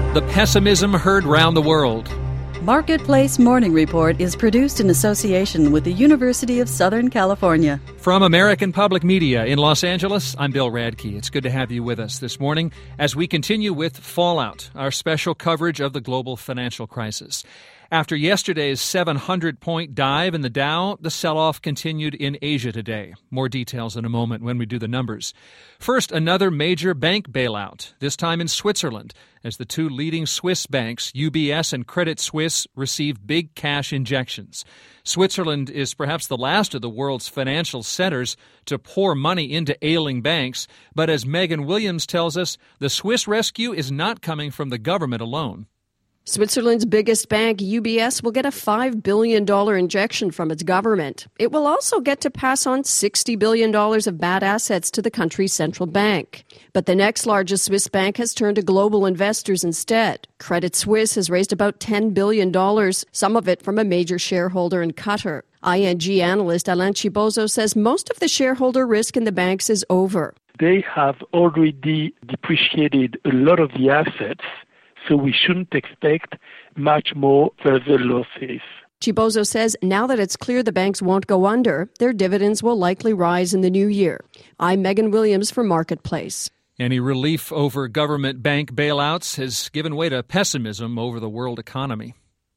The pessimism heard round the world. Marketplace Morning Report is produced in association with the University of Southern California. From American Public Media in Los Angeles, I'm Bill Radke. It's good to have you with us this morning as we continue with Fallout, our special coverage of the global financial crisis. After yesterday's 700-point dive in the Dow, the sell-off continued in Asia today. More details in a moment when we do the numbers. First, another major bank bailout, this time in Switzerland, as the two leading Swiss banks, UBS and Credit Suisse, received big cash injections. Switzerland is perhaps the last of the world's financial centers to pour money into ailing banks, but as Megan Williams tells us, the Swiss rescue is not coming from the government alone. Switzerland's biggest bank, UBS, will get a $5 billion injection from its government. It will also get to pass on $60 billion of bad assets to the country's central bank. But the next largest Swiss bank has turned to global investors instead. Credit Suisse has raised about $10 billion, some of it from a major shareholder in Qatar. ING analyst Alain Chibozo says most of the shareholder risk in the banks is over. They have already depreciated a lot of the assets, so we shouldn't expect much more further losses. Chibozo says now that it's clear the banks won't go under, their dividends will likely rise in the new year. I'm Megan Williams for Marketplace. Any relief over government bank bailouts has given way to pessimism over the world economy.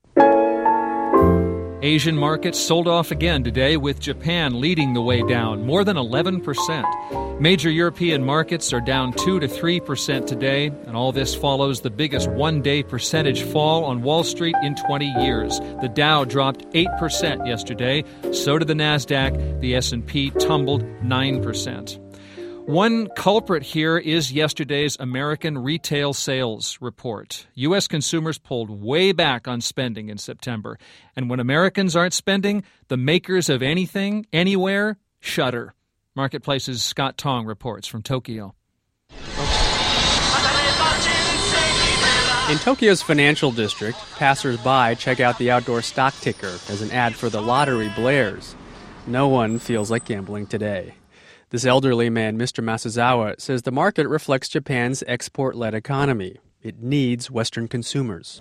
Asian markets sold off again today, with Japan leading the way down, more than 11%. Major European markets are down 2 to 3% today, and all this follows the biggest one-day percentage fall on Wall Street in 20 years. The Dow dropped 8% yesterday, so did the Nasdaq. The S&P tumbled 9%. One culprit here is yesterday's American retail sales report. U.S. consumers pulled way back on spending in September. And when Americans aren't spending, the makers of anything, anywhere, shudder. Marketplace's Scott Tong reports from Tokyo. In Tokyo's financial district, passers-by check out the outdoor stock ticker as an ad for the lottery blares. No one feels like gambling today. This elderly man, Mr. Masuzawa, says the market reflects Japan's export-led economy. It needs Western consumers.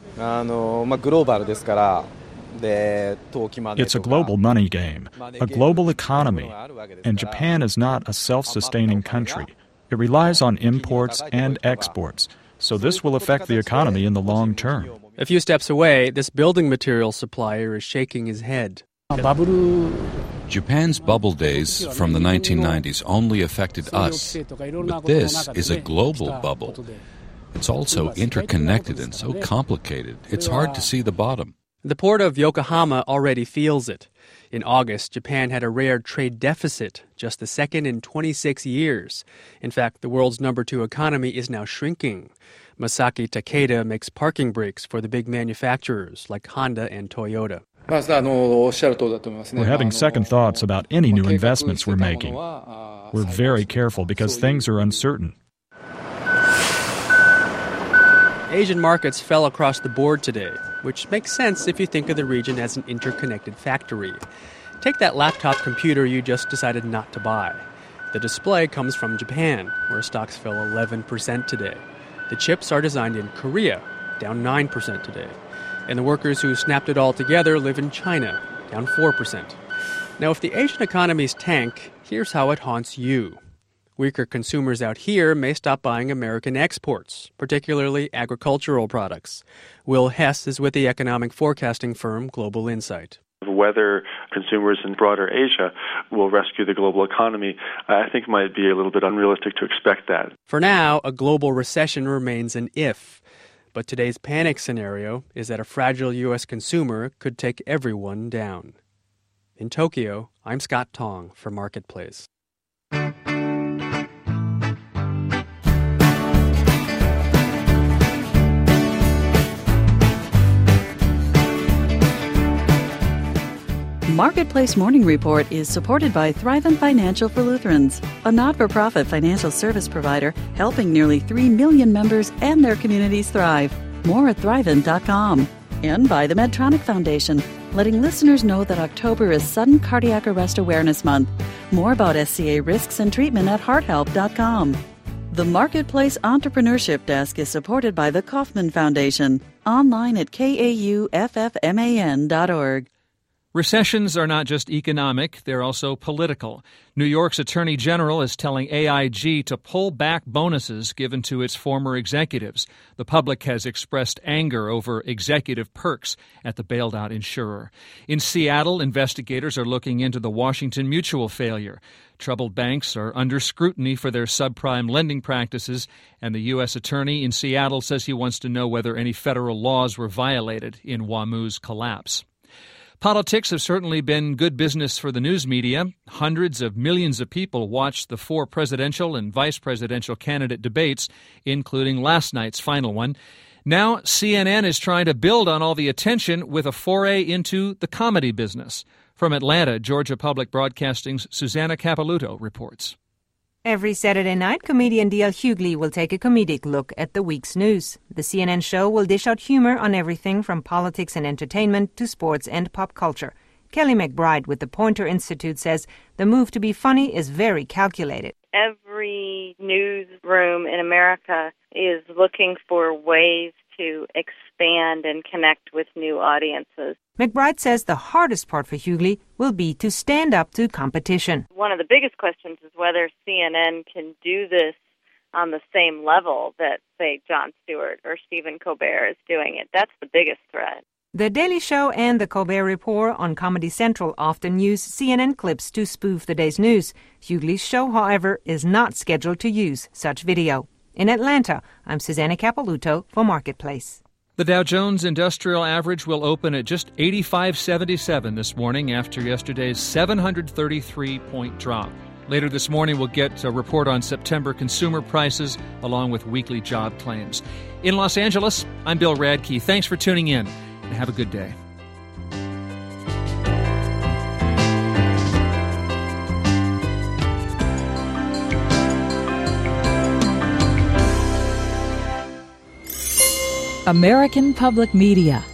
It's a global money game, a global economy, and Japan is not a self-sustaining country. It relies on imports and exports, so this will affect the economy in the long term. A few steps away, this building materials supplier is shaking his head. Japan's bubble days from the 1990s only affected us, but this is a global bubble. It's also interconnected and so complicated, it's hard to see the bottom. The port of Yokohama already feels it. In August, Japan had a rare trade deficit, just the second in 26 years. In fact, the world's number 2 economy is now shrinking. Masaki Takeda makes parking brakes for the big manufacturers like Honda and Toyota. We're having second thoughts about any new investments we're making. We're very careful because things are uncertain. Asian markets fell across the board today, which makes sense if you think of the region as an interconnected factory. Take that laptop computer you just decided not to buy. The display comes from Japan, where stocks fell 11% today. The chips are designed in Korea, down 9% today. And the workers who snapped it all together live in China, down 4%. Now, if the Asian economies tank, here's how it haunts you. Weaker consumers out here may stop buying American exports, particularly agricultural products. Will Hess is with the economic forecasting firm Global Insight. Whether consumers in broader Asia will rescue the global economy, I think might be a little bit unrealistic to expect that. For now, a global recession remains an if. But today's panic scenario is that a fragile U.S. consumer could take everyone down. In Tokyo, I'm Scott Tong for Marketplace. Marketplace Morning Report is supported by Thrivent Financial for Lutherans, a not-for-profit financial service provider helping nearly 3 million members and their communities thrive. More at Thrivent.com. And by the Medtronic Foundation, letting listeners know that October is Sudden Cardiac Arrest Awareness Month. More about SCA risks and treatment at hearthelp.com. The The Marketplace Entrepreneurship Desk is supported by the Kauffman Foundation. Online at kauffman.org. Recessions are not just economic, they're also political. New York's Attorney General is telling AIG to pull back bonuses given to its former executives. The public has expressed anger over executive perks at the bailed-out insurer. In Seattle, investigators are looking into the Washington Mutual failure. Troubled banks are under scrutiny for their subprime lending practices, and the U.S. Attorney in Seattle says he wants to know whether any federal laws were violated in WAMU's collapse. Politics have certainly been good business for the news media. Hundreds of millions of people watched the 4 presidential and vice presidential candidate debates, including last night's final one. Now, CNN is trying to build on all the attention with a foray into the comedy business. From Atlanta, Georgia Public Broadcasting's Susanna Capelouto reports. Every Saturday night, comedian D.L. Hughley will take a comedic look at the week's news. The CNN show will dish out humor on everything from politics and entertainment to sports and pop culture. Kelly McBride with the Poynter Institute says the move to be funny is very calculated. Every newsroom in America is looking for ways to expand and connect with new audiences. McBride says the hardest part for Hughley will be to stand up to competition. One of the biggest questions is whether CNN can do this on the same level that, say, Jon Stewart or Stephen Colbert is doing it. That's the biggest threat. The Daily Show and The Colbert Report on Comedy Central often use CNN clips to spoof the day's news. Hughley's show, however, is not scheduled to use such video. In Atlanta, I'm Susanna Capelouto for Marketplace. The Dow Jones Industrial Average will open at just 85.77 this morning after yesterday's 733-point drop. Later this morning, we'll get a report on September consumer prices along with weekly job claims. In Los Angeles, I'm Bill Radke. Thanks for tuning in and have a good day. American Public Media